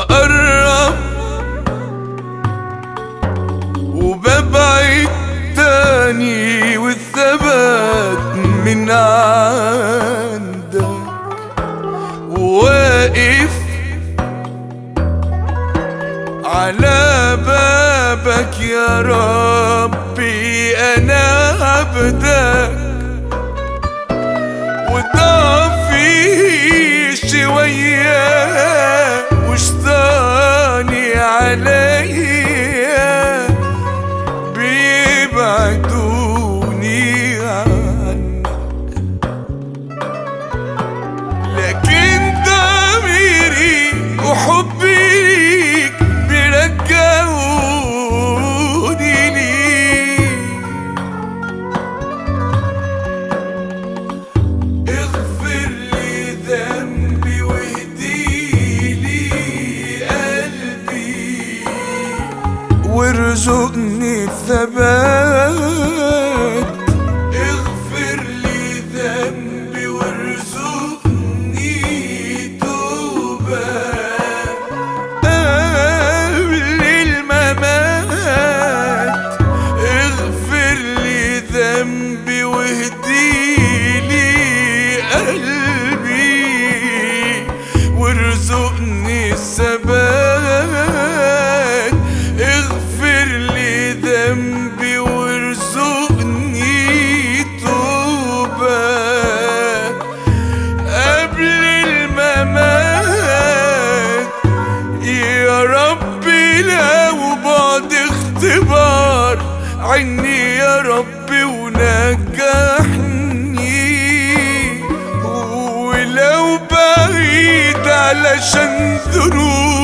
بقرب وببعد تاني، والثبات من عندك. واقف على بابك يا ربي، أنا عبدك، وضعفي شوية وشطاني عليا بيبعدوني عنك، لكن ضميري وحبي ليك بيرجعوني ليك. اغفر لي ذنبي واهديلي قلبي، وارزقني الثبات. اغفر لي ذنبي وارزقني توبة قبل الممات. اغفر لي ذنبي واهديلي قلبي، وارزقني الثبات. اغفر لي ذنبي وارزقني توبة قبل الممات. يا ربي لو بعد اختبار عني يا ربي ونجحني، ولو بعيد علشان ذنوب